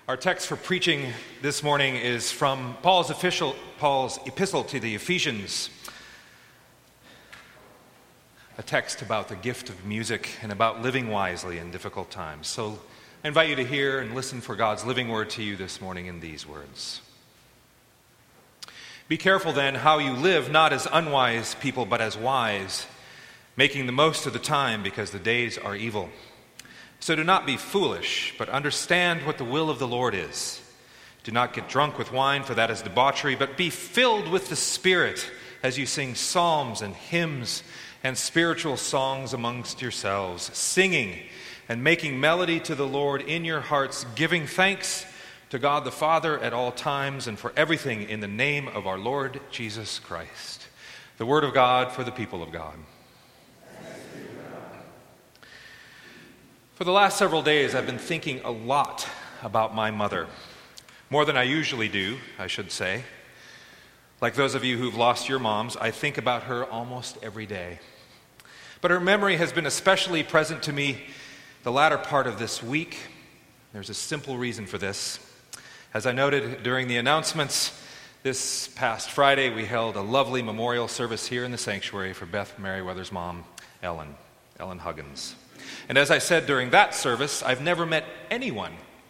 Our text for preaching this morning is from Paul's epistle to the Ephesians, a text about the gift of music and about living wisely in difficult times. So I invite you to hear and listen for God's living word to you this morning in these words. Be careful then how you live, not as unwise people, but as wise, making the most of the time because the days are evil. So do not be foolish, but understand what the will of the Lord is. Do not get drunk with wine, for that is debauchery, but be filled with the Spirit as you sing psalms and hymns and spiritual songs amongst yourselves, singing and making melody to the Lord in your hearts, giving thanks to God the Father at all times and for everything in the name of our Lord Jesus Christ. The word of God for the people of God. For the last several days, I've been thinking a lot about my mother. More than I usually do, I should say. Like those of you who've lost your moms, I think about her almost every day. But her memory has been especially present to me the latter part of this week. There's a simple reason for this. As I noted during the announcements, this past Friday we held a lovely memorial service here in the sanctuary for Beth Merriweather's mom, Ellen Huggins. And as I said during that service, I've never met anyone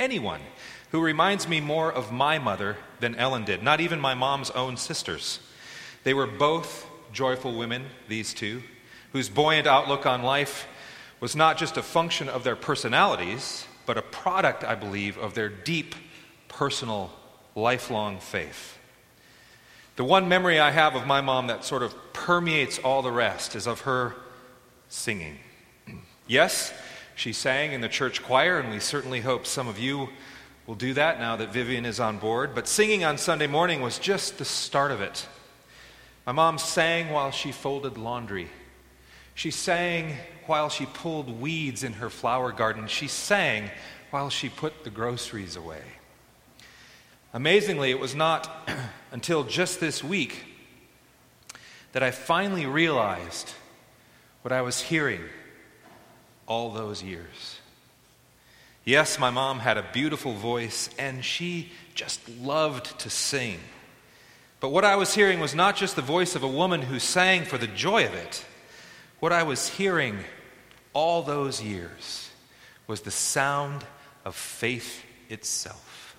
who reminds me more of my mother than Ellen did, not even my mom's own sisters. They were both joyful women, these two, whose buoyant outlook on life was not just a function of their personalities, but a product, I believe, of their deep, personal, lifelong faith. The one memory I have of my mom that sort of permeates all the rest is of her singing. Yes, she sang in the church choir, and we certainly hope some of you will do that now that Vivian is on board. But singing on Sunday morning was just the start of it. My mom sang while she folded laundry. She sang while she pulled weeds in her flower garden. She sang while she put the groceries away. Amazingly, it was not until just this week that I finally realized what I was hearing all those years. Yes, my mom had a beautiful voice, and she just loved to sing. But what I was hearing was not just the voice of a woman who sang for the joy of it. What I was hearing all those years was the sound of faith itself.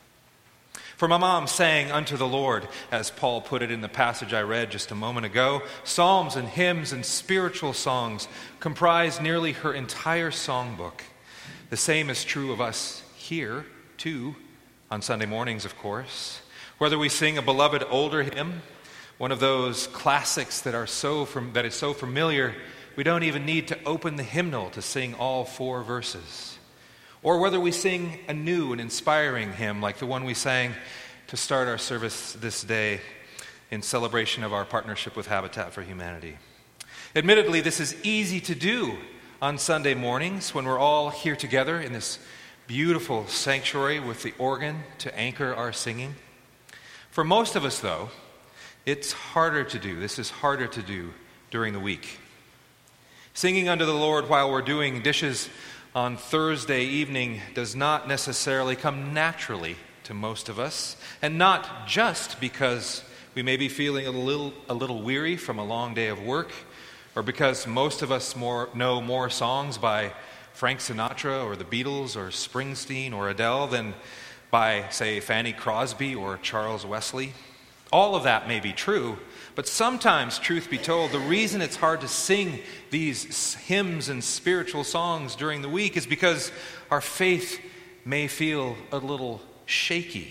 For my mom sang unto the Lord, as Paul put it in the passage I read just a moment ago. Psalms and hymns and spiritual songs comprise nearly her entire songbook. The same is true of us here, too, on Sunday mornings, of course. Whether we sing a beloved older hymn, one of those classics that is so familiar, we don't even need to open the hymnal to sing all 4 verses. Or whether we sing a new and inspiring hymn like the one we sang to start our service this day in celebration of our partnership with Habitat for Humanity. Admittedly, this is easy to do on Sunday mornings when we're all here together in this beautiful sanctuary with the organ to anchor our singing. For most of us, though, it's harder to do. This is harder to do during the week. Singing unto the Lord while we're doing dishes on Thursday evening does not necessarily come naturally to most of us, and not just because we may be feeling a little weary from a long day of work, or because most of us know more songs by Frank Sinatra or the Beatles or Springsteen or Adele than by, say, Fanny Crosby or Charles Wesley. All of that may be true, but sometimes, truth be told, the reason it's hard to sing these hymns and spiritual songs during the week is because our faith may feel a little shaky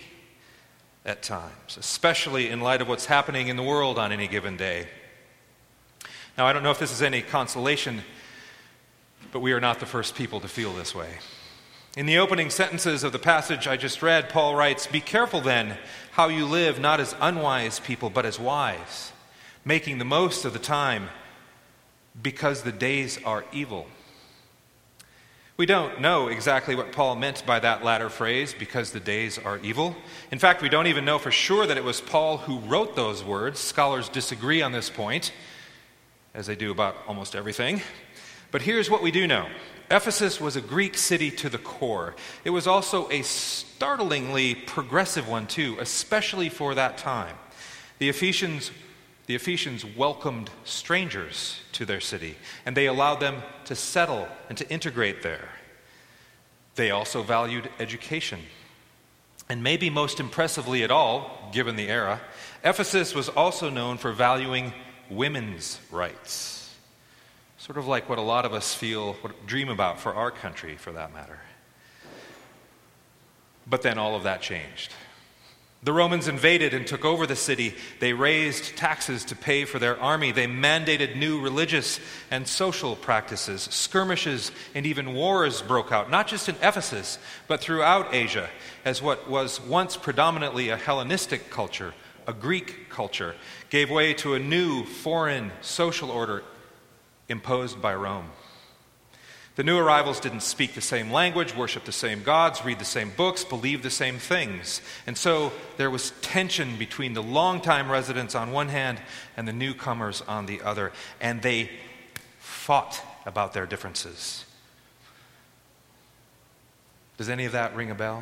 at times, especially in light of what's happening in the world on any given day. Now, I don't know if this is any consolation, but we are not the first people to feel this way. In the opening sentences of the passage I just read, Paul writes, "Be careful then how you live, not as unwise people, but as wise, making the most of the time, because the days are evil." We don't know exactly what Paul meant by that latter phrase, because the days are evil. In fact, we don't even know for sure that it was Paul who wrote those words. Scholars disagree on this point, as they do about almost everything. But here's what we do know. Ephesus was a Greek city to the core. It was also a startlingly progressive one, too, especially for that time. The Ephesians welcomed strangers to their city, and they allowed them to settle and to integrate there. They also valued education. And maybe most impressively at all, given the era, Ephesus was also known for valuing women's rights. Sort of like what a lot of us dream about for our country, for that matter. But then all of that changed. The Romans invaded and took over the city. They raised taxes to pay for their army. They mandated new religious and social practices. Skirmishes and even wars broke out, not just in Ephesus, but throughout Asia, as what was once predominantly a Hellenistic culture, a Greek culture, gave way to a new foreign social order imposed by Rome. The new arrivals didn't speak the same language, worship the same gods, read the same books, believe the same things. And so there was tension between the longtime residents on one hand and the newcomers on the other. And they fought about their differences. Does any of that ring a bell?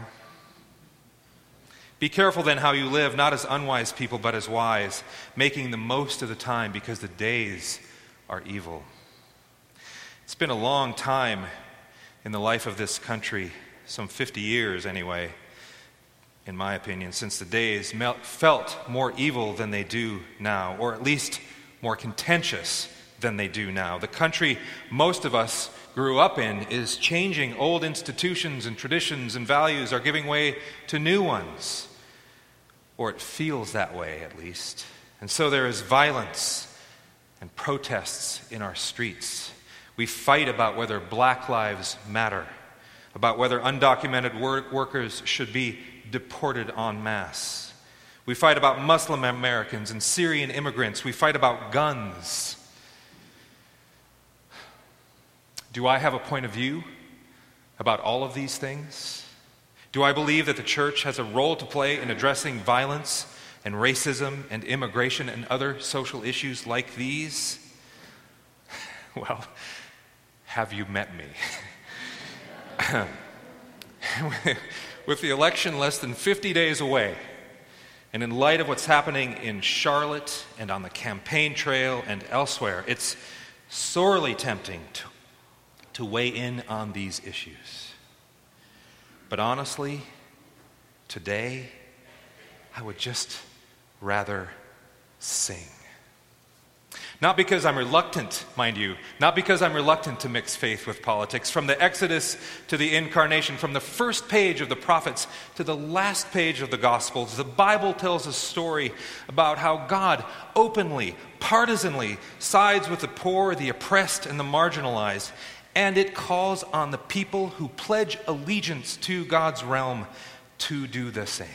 Be careful then how you live, not as unwise people, but as wise, making the most of the time because the days are evil. It's been a long time in the life of this country, some 50 years anyway, in my opinion, since the days felt more evil than they do now, or at least more contentious than they do now. The country most of us grew up in is changing. Old institutions and traditions and values are giving way to new ones, or it feels that way at least. And so there is violence and protests in our streets. We fight about whether Black lives matter, about whether undocumented workers should be deported en masse. We fight about Muslim Americans and Syrian immigrants. We fight about guns. Do I have a point of view about all of these things? Do I believe that the church has a role to play in addressing violence and racism and immigration and other social issues like these? Well, have you met me? With the election less than 50 days away, and in light of what's happening in Charlotte and on the campaign trail and elsewhere, it's sorely tempting to weigh in on these issues. But honestly, today, I would just rather sing. Not because I'm reluctant, mind you, not because I'm reluctant to mix faith with politics. From the Exodus to the Incarnation, from the first page of the prophets to the last page of the Gospels, the Bible tells a story about how God openly, partisanly sides with the poor, the oppressed, and the marginalized, and it calls on the people who pledge allegiance to God's realm to do the same.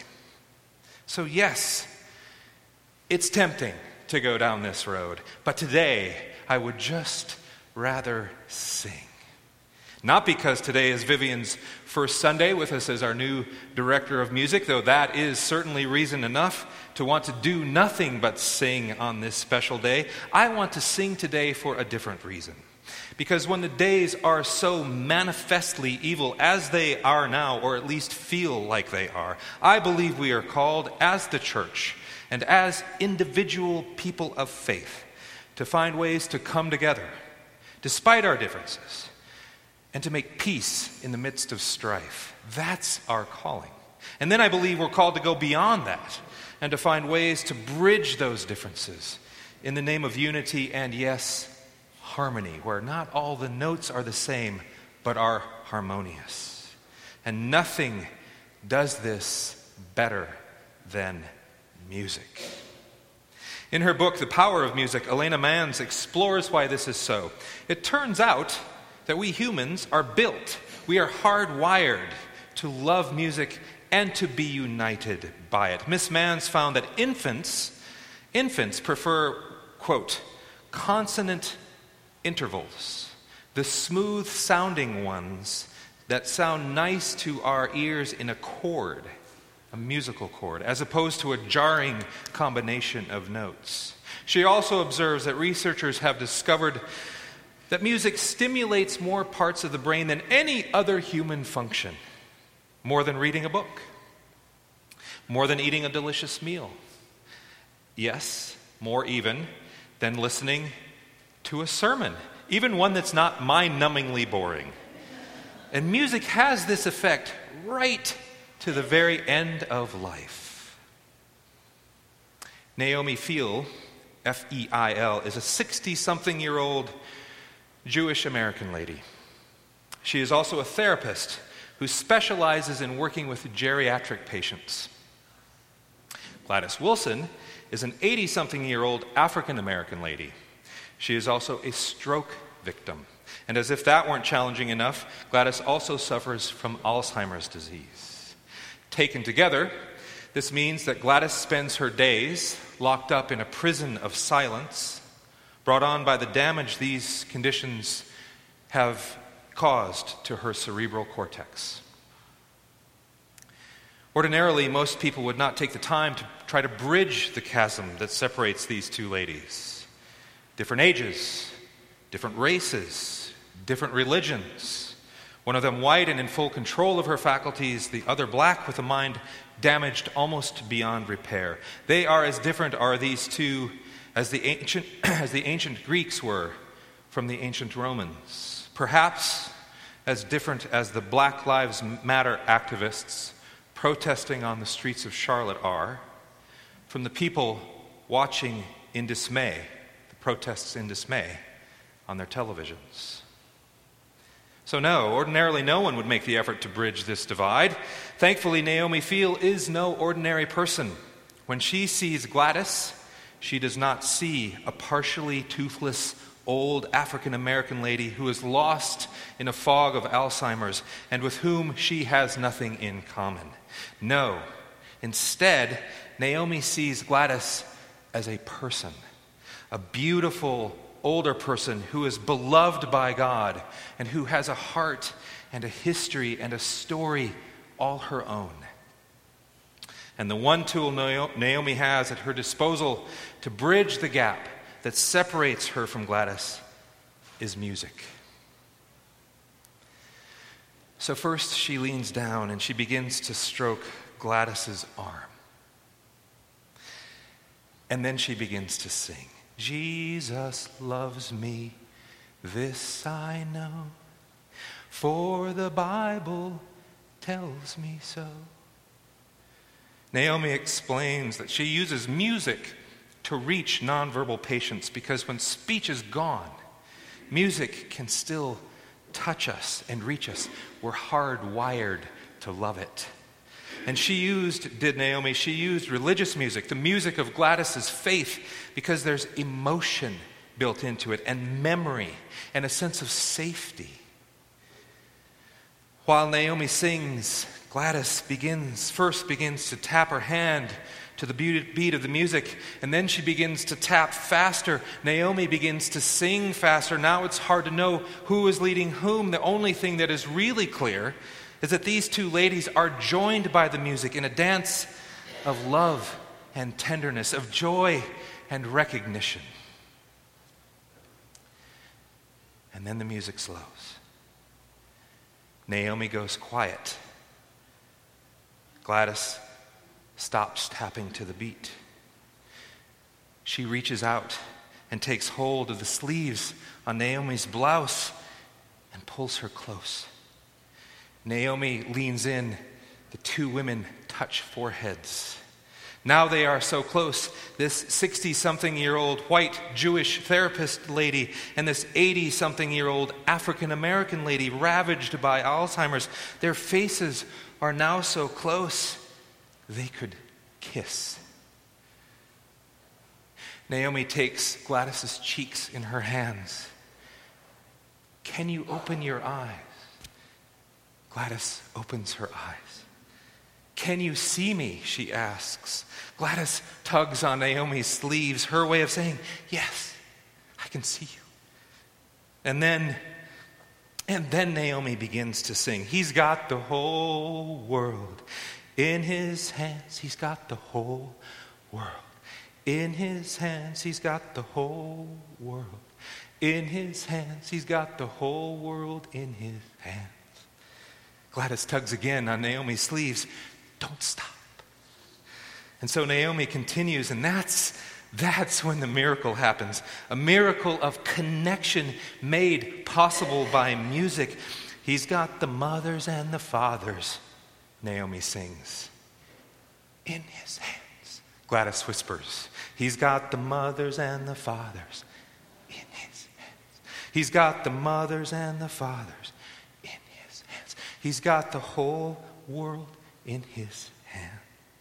So yes, it's tempting to go down this road, but today I would just rather sing. Not because today is Vivian's first Sunday with us as our new director of music, though that is certainly reason enough to want to do nothing but sing on this special day. I want to sing today for a different reason. Because when the days are so manifestly evil as they are now, or at least feel like they are, I believe we are called as the church and as individual people of faith to find ways to come together, despite our differences, and to make peace in the midst of strife. That's our calling. And then I believe we're called to go beyond that and to find ways to bridge those differences in the name of unity and, yes, harmony, where not all the notes are the same, but are harmonious. And nothing does this better than music. In her book, The Power of Music, Elena Manns explores why this is so. It turns out that we humans are built, we are hardwired to love music and to be united by it. Miss Manns found that infants prefer, quote, consonant intervals, the smooth-sounding ones that sound nice to our ears in a chord, a musical chord, as opposed to a jarring combination of notes. She also observes that researchers have discovered that music stimulates more parts of the brain than any other human function, more than reading a book, more than eating a delicious meal. Yes, more even than listening to a sermon, even one that's not mind-numbingly boring. And music has this effect right to the very end of life. Naomi Feil, F-E-I-L, is a 60-something-year-old Jewish American lady. She is also a therapist who specializes in working with geriatric patients. Gladys Wilson is an 80-something-year-old African American lady. She is also a stroke victim. And as if that weren't challenging enough, Gladys also suffers from Alzheimer's disease. Taken together, this means that Gladys spends her days locked up in a prison of silence, brought on by the damage these conditions have caused to her cerebral cortex. Ordinarily, most people would not take the time to try to bridge the chasm that separates these two ladies. Different ages, different races, different religions. One of them white and in full control of her faculties, the other black with a mind damaged almost beyond repair. They are as different, are these two, as the ancient Greeks were from the ancient Romans. Perhaps as different as the Black Lives Matter activists protesting on the streets of Charlotte are from the people watching in dismay, the protests in dismay on their televisions. So no, ordinarily no one would make the effort to bridge this divide. Thankfully, Naomi Feil is no ordinary person. When she sees Gladys, she does not see a partially toothless old African American lady who is lost in a fog of Alzheimer's and with whom she has nothing in common. No, instead, Naomi sees Gladys as a person, a beautiful older person who is beloved by God and who has a heart and a history and a story all her own. And the one tool Naomi has at her disposal to bridge the gap that separates her from Gladys is music. So first she leans down and she begins to stroke Gladys's arm. And then she begins to sing. Jesus loves me, this I know, for the Bible tells me so. Naomi explains that she uses music to reach nonverbal patients because when speech is gone, music can still touch us and reach us. We're hardwired to love it. And she used religious music, the music of Gladys's faith, because there's emotion built into it and memory and a sense of safety. While Naomi sings, Gladys first begins to tap her hand to the beat of the music, and then she begins to tap faster. Naomi begins to sing faster. Now it's hard to know who is leading whom. The only thing that is really clear is that these two ladies are joined by the music in a dance of love and tenderness, of joy and recognition. And then the music slows. Naomi goes quiet. Gladys stops tapping to the beat. She reaches out and takes hold of the sleeves on Naomi's blouse and pulls her close. Naomi leans in. The two women touch foreheads. Now they are so close. This 60-something-year-old white Jewish therapist lady and this 80-something-year-old African American lady ravaged by Alzheimer's, their faces are now so close they could kiss. Naomi takes Gladys's cheeks in her hands. Can you open your eyes? Gladys opens her eyes. Can you see me? She asks. Gladys tugs on Naomi's sleeves, her way of saying, yes, I can see you. And then Naomi begins to sing. He's got the whole world in his hands. He's got the whole world in his hands. He's got the whole world In his hands, he's got the whole world in his hands. Gladys tugs again on Naomi's sleeves. Don't stop. And so Naomi continues, and that's when the miracle happens. A miracle of connection made possible by music. He's got the mothers and the fathers, Naomi sings, in his hands. Gladys whispers, he's got the mothers and the fathers in his hands. He's got the mothers and the fathers in his hands. He's got the whole world in his hands.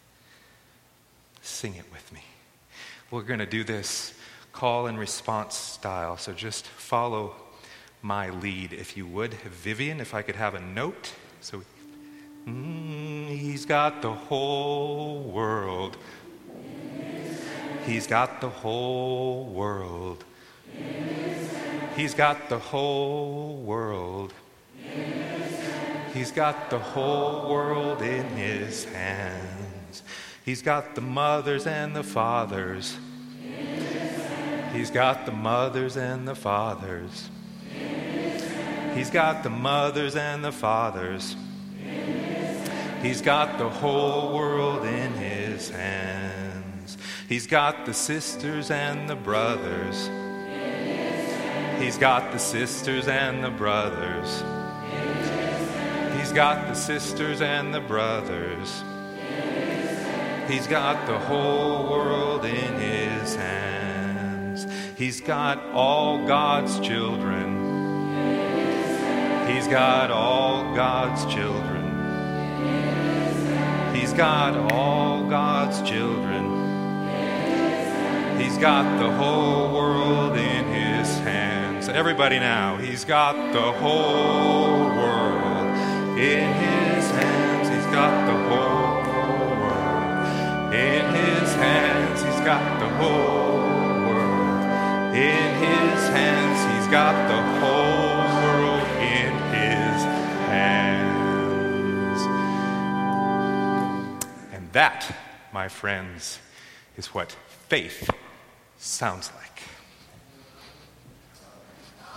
Sing it with me. We're going to do this call and response style, so just follow my lead, if you would. Vivian, if I could have a note. So, he's got the whole world. He's got the whole world. He's got the whole world. He's got the whole world in his hands. He's got the mothers and the fathers. He's got the mothers and the fathers. He's got the mothers and the fathers. He's got the whole world in his hands. He's got the sisters and the brothers. He's got the sisters and the brothers. He's got the sisters and the brothers. He's got the whole world in his hands. He's got all God's children. He's got all God's children. He's got all God's children. He's got the whole world in his hands. Everybody now, he's got the whole world in his hands. He's got the whole in his hands. He's got the whole world in his hands. He's got the whole world in his hands. And that, my friends, is what faith sounds like.